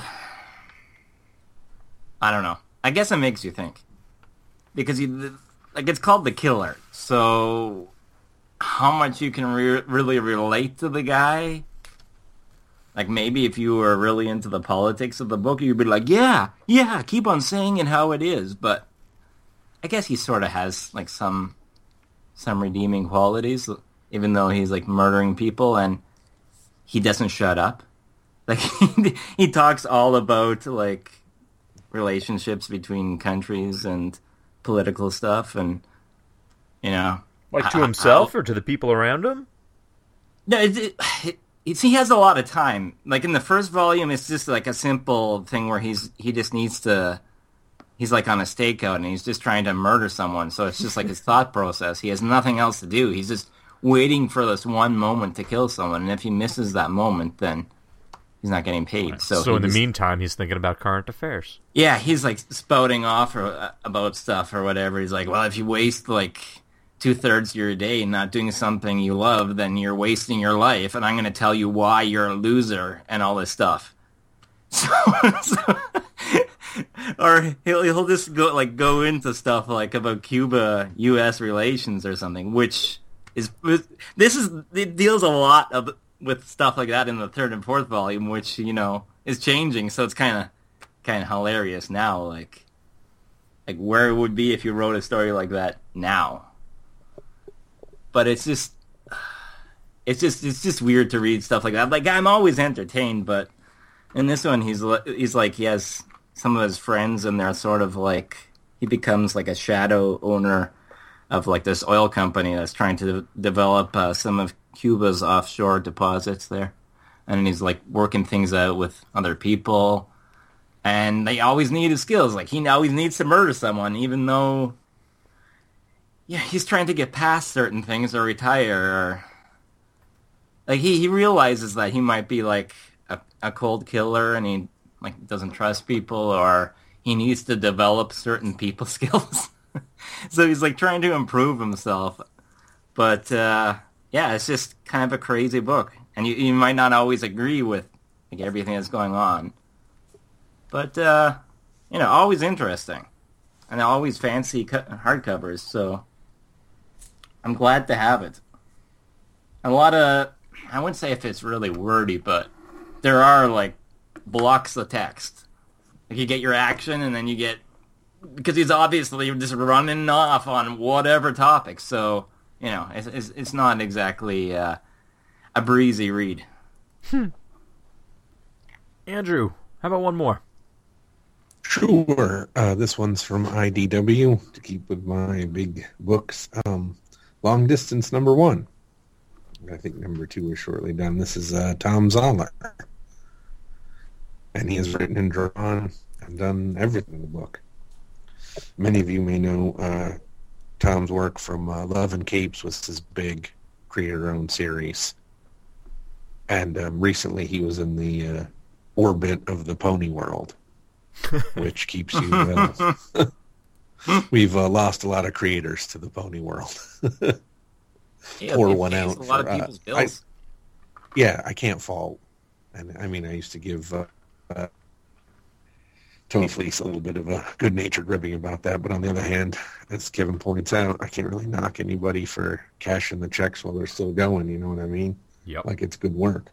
I don't know. I guess it makes you think. Because, you, like, it's called The Killer, so how much you can re- really relate to the guy? Like, maybe if you were really into the politics of the book, you'd be like, yeah, yeah, keep on saying it how it is. But I guess he sort of has, like, some some redeeming qualities, even though he's, like, murdering people, and he doesn't shut up. Like, he, he talks all about, like, relationships between countries and political stuff, and, you know... Like to I- himself I- or to the people around him? No, it, it, it, it's, he has a lot of time. Like, in the first volume, it's just, like, a simple thing where he's he just needs to... He's, like, on a stakeout, and he's just trying to murder someone, so it's just, like, his thought process. He has nothing else to do. He's just waiting for this one moment to kill someone, and if he misses that moment, then he's not getting paid. So, So, he in the just- meantime, he's thinking about current affairs. Yeah, he's like spouting off or, uh, about stuff or whatever. He's like, well, if you waste like two-thirds of your day not doing something you love, then you're wasting your life, and I'm going to tell you why you're a loser and all this stuff. So, so or he'll he'll just go like go into stuff like about Cuba U S relations or something, which is this is it deals a lot of with stuff like that in the third and fourth volume, which you know is changing. So it's kind of kind of hilarious now, like like where it would be if you wrote a story like that now. But it's just it's just it's just weird to read stuff like that. Like I'm always entertained, but in this one he's he's like he has some of his friends, and they're sort of like he becomes like a shadow owner of like this oil company that's trying to de- develop uh, some of Cuba's offshore deposits there, and he's like working things out with other people, and they always need his skills. Like he always needs to murder someone, even though yeah he's trying to get past certain things or retire, or like he he realizes that he might be like a, a cold killer, and he like doesn't trust people, or he needs to develop certain people skills. So he's like trying to improve himself. But uh, yeah, it's just kind of a crazy book, and you, you might not always agree with like everything that's going on. But uh, you know, always interesting, and always fancy cu- hardcovers. So I'm glad to have it. A lot of I wouldn't say if it's really wordy, but there are like blocks of text. Like you get your action, and then you get because he's obviously just running off on whatever topic. So you know, it's it's, it's not exactly uh, a breezy read. Hmm. Andrew, how about one more? Sure. Uh, this one's from I D W to keep with my big books. Um, Long Distance number one. I think number two is shortly done. This is uh, Tom Zoller. And he has written and drawn and done everything in the book. Many of you may know uh, Tom's work from uh, Love and Capes was his big creator-owned series. And um, recently he was in the uh, orbit of the Pony World, which keeps you... Uh, we've uh, lost a lot of creators to the Pony World. Yeah, Pour one out. A lot for, of people's uh, bills. I, yeah, I can't fault. And I mean, I used to give... Uh, Uh, Tony Fleece a little bit of a good-natured ribbing about that, but on the other hand, as Kevin points out, I can't really knock anybody for cashing the checks while they're still going, you know what I mean? Yep. Like, it's good work.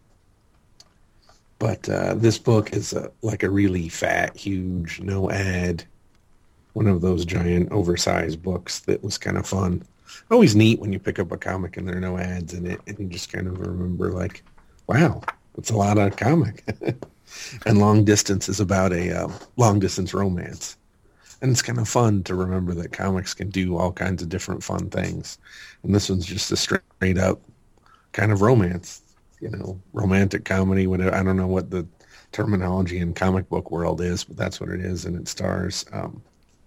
But uh, this book is a, like a really fat, huge, no ad, one of those giant, oversized books that was kind of fun. Always neat when you pick up a comic and there are no ads in it, and you just kind of remember, like, wow, that's a lot of comic. And Long Distance is about a uh, long-distance romance. And it's kind of fun to remember that comics can do all kinds of different fun things. And this one's just a straight-up kind of romance, you know, romantic comedy. Whatever. I don't know what the terminology in comic book world is, but that's what it is. And it stars um,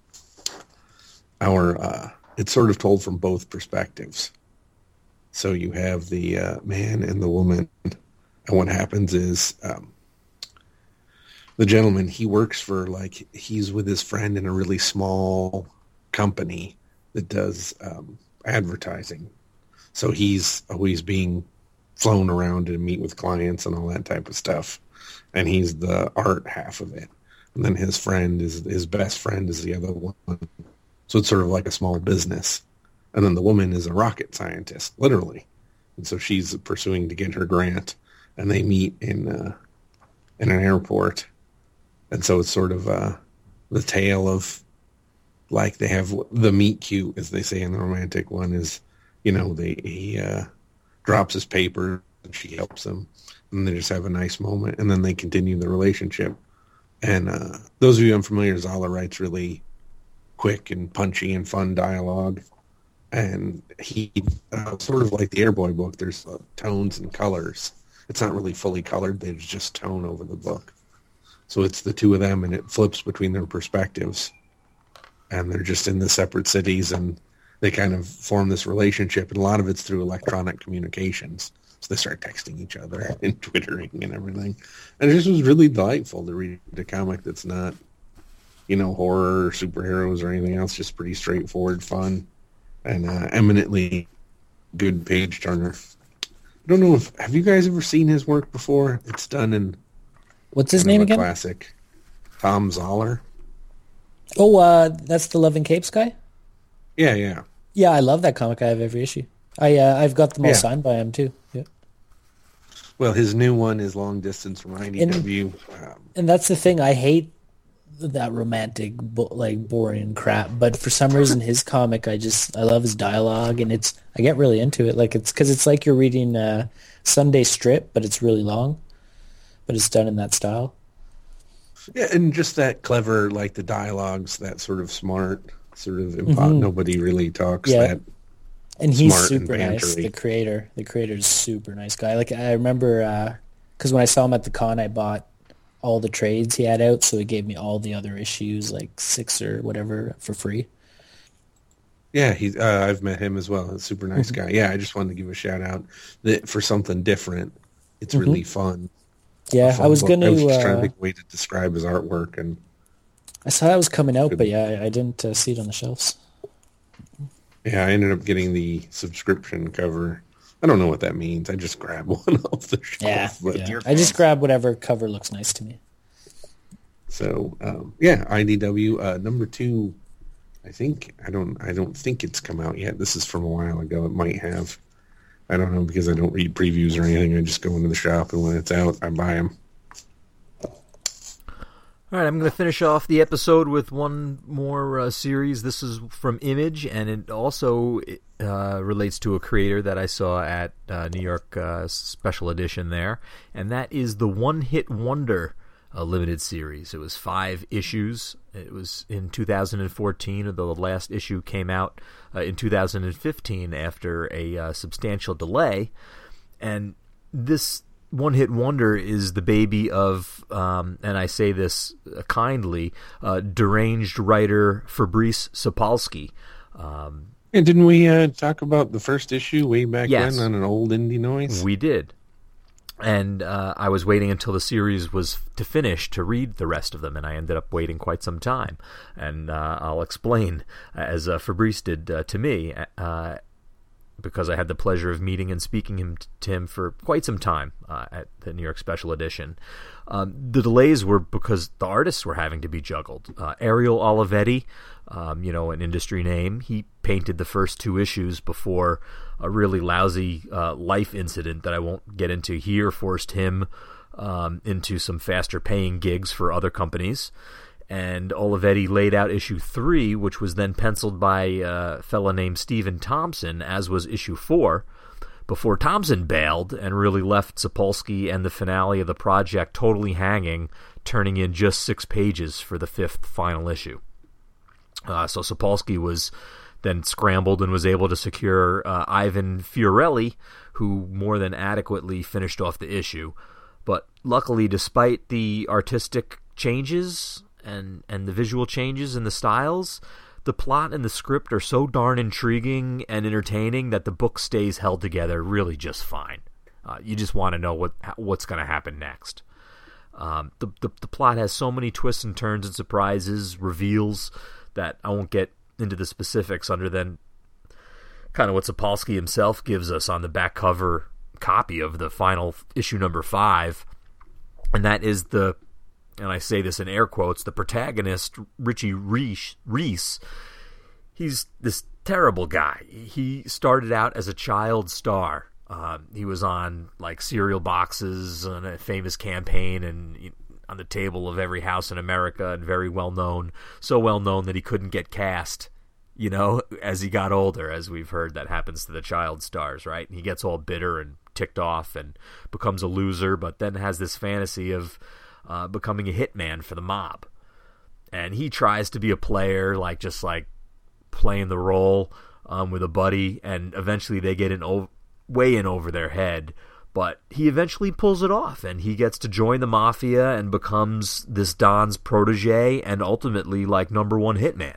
our... Uh, it's sort of told from both perspectives. So you have the uh, man and the woman. And what happens is... Um, the gentleman, he works for, like, he's with his friend in a really small company that does um, advertising. So he's always being flown around to meet with clients and all that type of stuff. And he's the art half of it. And then his friend is, his best friend is the other one. So it's sort of like a small business. And then the woman is a rocket scientist, literally. And so she's pursuing to get her grant. And they meet in uh, in an airport. And so it's sort of uh, the tale of, like, they have the meet cute, as they say in the romantic one, is, you know, they he uh, drops his paper and she helps him, and they just have a nice moment, and then they continue the relationship. And uh, those of you unfamiliar, Zoller writes really quick and punchy and fun dialogue. And he, uh, sort of like the Airboy book, there's uh, tones and colors. It's not really fully colored, there's just tone over the book. So it's the two of them, and it flips between their perspectives. And they're just in the separate cities, and they kind of form this relationship. And a lot of it's through electronic communications. So they start texting each other and Twittering and everything. And it just was really delightful to read a comic that's not, you know, horror or superheroes or anything else, just pretty straightforward fun. and uh, eminently good page turner. I don't know if have you guys ever seen his work before? It's done in What's his kind name of a again? classic. Tom Zoller. Oh, uh, that's the Love and Capes guy? Yeah, yeah. Yeah, I love that comic. I have every issue. I, uh, I've got them all Yeah. signed by him, too. Yeah. Well, his new one is Long Distance from I D W. Um, And that's the thing. I hate that romantic, bo- like, boring crap. But for some reason, his comic, I just, I love his dialogue. And it's, I get really into it. Like, it's, because it's like you're reading uh, Sunday Strip, but it's really long. But it's done in that style. yeah, and just that clever, like the dialogues, that sort of smart, sort of impo- Mhm. nobody really talks Yeah. that. And he's Smart and super nice. bantery. The creator, the creator is super nice guy. Like I remember, because when I saw him at the con, I bought all the trades he had out, so he gave me all the other issues, like six or whatever, for free. Yeah, he. Uh, I've met him as well. A super nice Mm-hmm. guy. Yeah, I just wanted to give a shout out that for something different. It's Mm-hmm. really fun. Yeah, Fun I was book. gonna. I was just trying to Uh, think of a way to describe his artwork, and I saw that was coming out, Good. but yeah, I, I didn't uh, see it on the shelves. yeah, I ended up getting the subscription cover. I don't know what that means. I just grabbed one off the shelf. Yeah, but, yeah. Your I just fans. grab whatever cover looks nice to me. So um, yeah, I D W uh, number two. I think I don't. I don't think it's come out yet. This is from a while ago. It might have. I don't know because I don't read previews or anything. I just go into the shop and when it's out, I buy them. All right, I'm going to finish off the episode with one more uh, series. This is from Image, and it also uh, relates to a creator that I saw at uh, New York uh, Special Edition there, and that is the One Hit Wonder uh, limited series. It was five issues. It was in two thousand fourteen, although the last issue came out uh, in two thousand fifteen after a uh, substantial delay, and this One Hit Wonder is the baby of, um, and I say this uh, kindly, uh, deranged writer Fabrice Sapolsky. Um, And didn't we uh, talk about the first issue way back Yes. when on an old Indie Noise? we did. And uh, I was waiting until the series was to finish to read the rest of them, and I ended up waiting quite some time. And uh, I'll explain, as uh, Fabrice did uh, to me, uh, because I had the pleasure of meeting and speaking him to him for quite some time uh, at the New York Special Edition. Um, the delays were because the artists were having to be juggled. Uh, Ariel Olivetti, um, you know, an industry name, he painted the first two issues before a really lousy uh, life incident that I won't get into here forced him um, into some faster paying gigs for other companies. And Olivetti laid out issue three, which was then penciled by a fella named Stephen Thompson, as was issue four, before Thompson bailed and really left Sapolsky and the finale of the project totally hanging, turning in just six pages for the fifth final issue. Uh, so Sapolsky was then scrambled and was able to secure uh, Ivan Fiorelli, who more than adequately finished off the issue. But luckily, despite the artistic changes and and the visual changes in the styles, the plot and the script are so darn intriguing and entertaining that the book stays held together really just fine. Uh, you just want to know what what's going to happen next. Um, the, the the plot has so many twists and turns and surprises, reveals, that I won't get into the specifics under then kind of what Sapolsky himself gives us on the back cover copy of the final issue number five, and that is the, and I say this in air quotes, the protagonist, Richie Reese, Reese, he's this terrible guy. He started out as a child star. Uh, he was on like cereal boxes on a famous campaign and on the table of every house in America, and very well known, so well known that he couldn't get cast, you know, as he got older, as we've heard that happens to the child stars, right? And he gets all bitter and ticked off and becomes a loser, but then has this fantasy of uh, becoming a hitman for the mob. And he tries to be a player, like just like playing the role um, with a buddy, and eventually they get in o- way in over their head. But he eventually pulls it off, and he gets to join the mafia and becomes this Don's protege and ultimately like number one hitman.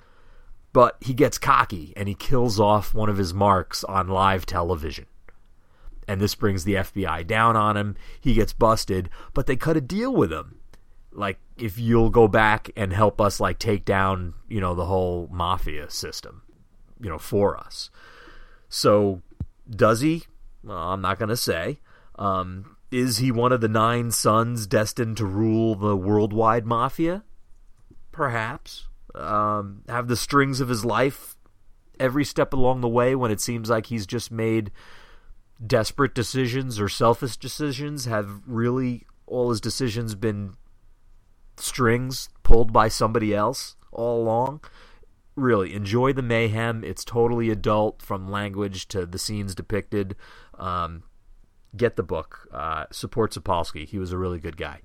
But he gets cocky, and he kills off one of his marks on live television. And this brings the F B I down on him. He gets busted, but they cut a deal with him. Like, if you'll go back and help us, like, take down, you know, the whole mafia system. you know, for us. So does he? Well, I'm not going to say. Um, is he one of the nine sons destined to rule the worldwide mafia? Perhaps. Um, have the strings of his life every step along the way when it seems like he's just made desperate decisions or selfish decisions? Have really all his decisions been strings pulled by somebody else all along? Really, enjoy the mayhem. It's totally adult, from language to the scenes depicted. Um, get the book. Uh, support Sapolsky. He was a really good guy.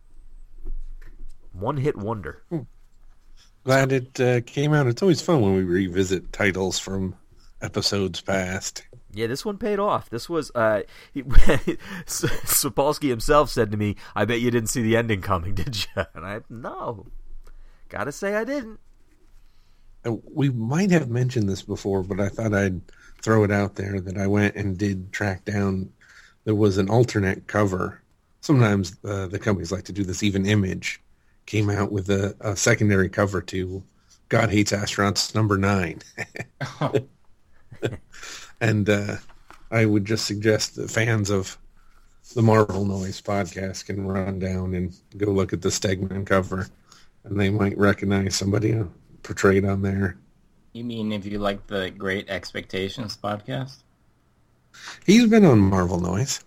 One-hit wonder. Hmm. Glad it uh, came out. It's always fun when we revisit titles from episodes past. Yeah, this one paid off. This was, uh, he, Sapolsky himself said to me, I bet you didn't see the ending coming, did you? And I, no. Gotta say I didn't. We might have mentioned this before, but I thought I'd throw it out there that I went and did track down. There was an alternate cover. Sometimes uh, the companies like to do this. Even Image came out with a, a secondary cover to God Hates Astronauts number nine. Oh. And uh, I would just suggest that fans of the Marvel Noise podcast can run down and go look at the Stegman cover, and they might recognize somebody portrayed on there. You mean if you like the Great Expectations podcast? He's been on Marvel Noise.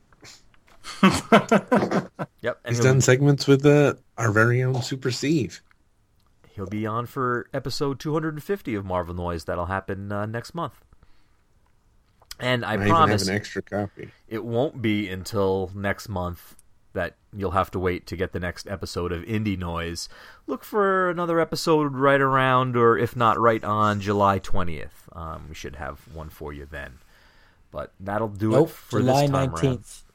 Yep, and he's done segments with uh, our very own Super Steve. He'll be on for episode two hundred fifty of Marvel Noise. That'll happen uh, next month. And I, I promise even have an extra copy. It won't be until next month that you'll have to wait to get the next episode of Indie Noise. Look for another episode right around, or if not right on, July twentieth. Um, we should have one for you then. But that'll do nope, it for July this time nineteenth.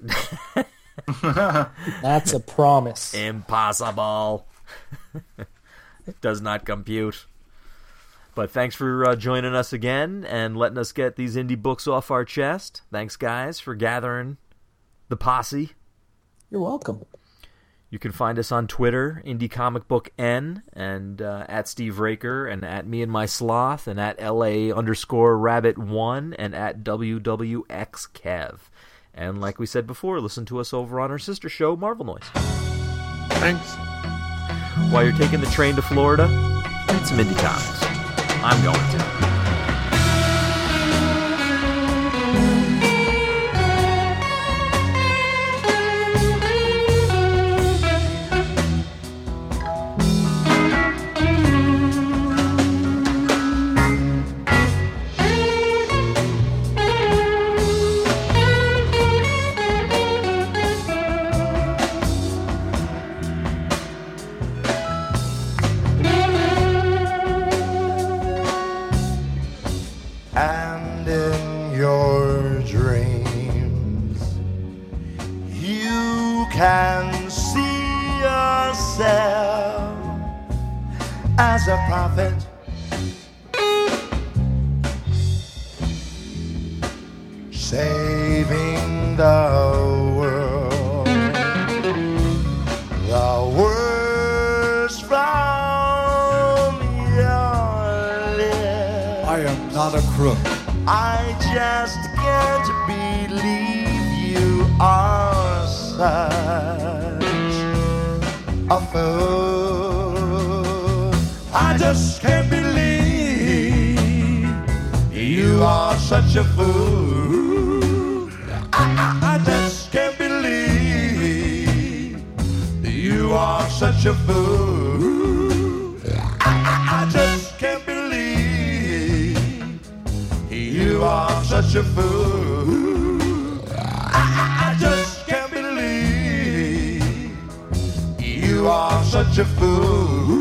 That's a promise. Impossible. It does not compute. But thanks for uh, joining us again and letting us get these indie books off our chest. Thanks, guys, for gathering the posse. You're welcome. You can find us on Twitter, Indie Comic Book N, and uh, at Steve Raker, and at Me and My Sloth, and at L A underscore Rabbit one, and at W W X Kev. And like we said before, listen to us over on our sister show, Marvel Noise. Thanks. While you're taking the train to Florida, read some indie comics. I'm going to. Can see yourself as a prophet, saving the world, the worst from your lips. I am not a crook. I just can't believe you are such a fool. I just can't believe you are such a fool. I, I, I just can't believe you are such a fool. I, I, I just can't believe you are such a fool. I, I just can't believe you are such a fool.